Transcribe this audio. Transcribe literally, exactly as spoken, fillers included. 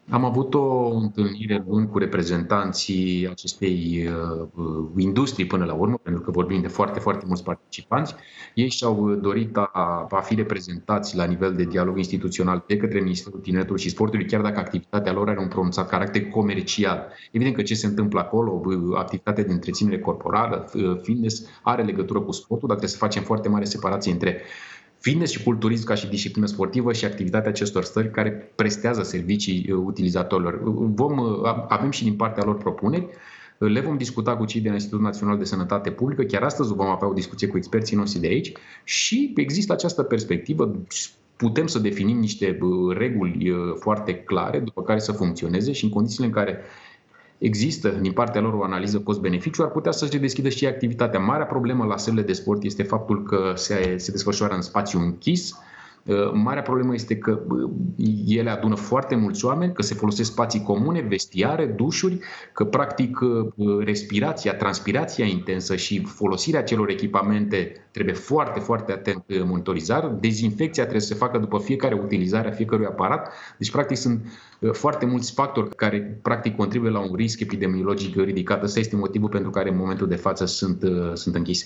Am avut o întâlnire luni cu reprezentanții acestei uh, industrii până la urmă, pentru că vorbim de foarte, foarte mulți participanți. Ei și-au dorit a, a fi reprezentați la nivel de dialog instituțional de către Ministerul Tineretului și Sportului, chiar dacă activitatea lor are un pronunțat caracter comercial. Evident că ce se întâmplă acolo, activitatea de întreținere corporală, fitness, are legătură cu sportul, dar trebuie să facem foarte mare separație între fitness și culturism ca și disciplină sportivă și activitatea acestor stări care prestează servicii utilizatorilor. Vom, avem și din partea lor propuneri, le vom discuta cu cei de la Institutul Național de Sănătate Publică, chiar astăzi vom avea o discuție cu experții noștri de aici și există această perspectivă, putem să definim niște reguli foarte clare după care să funcționeze și în condițiile în care există din partea lor o analiză cost-beneficiu, ar putea să-și deschidă și activitatea. Marea problemă la sălile de sport este faptul că se, se desfășoară în spațiu închis. Marea problemă este că ele adună foarte mulți oameni, că se folosesc spații comune, vestiare, dușuri, că practic respirația, transpirația intensă și folosirea celor echipamente trebuie foarte, foarte atent monitorizat. Dezinfecția trebuie să se facă după fiecare utilizare a fiecărui aparat. Deci practic sunt foarte mulți factori care practic contribuie la un risc epidemiologic ridicat. Ăsta este motivul pentru care în momentul de față sunt, sunt închise.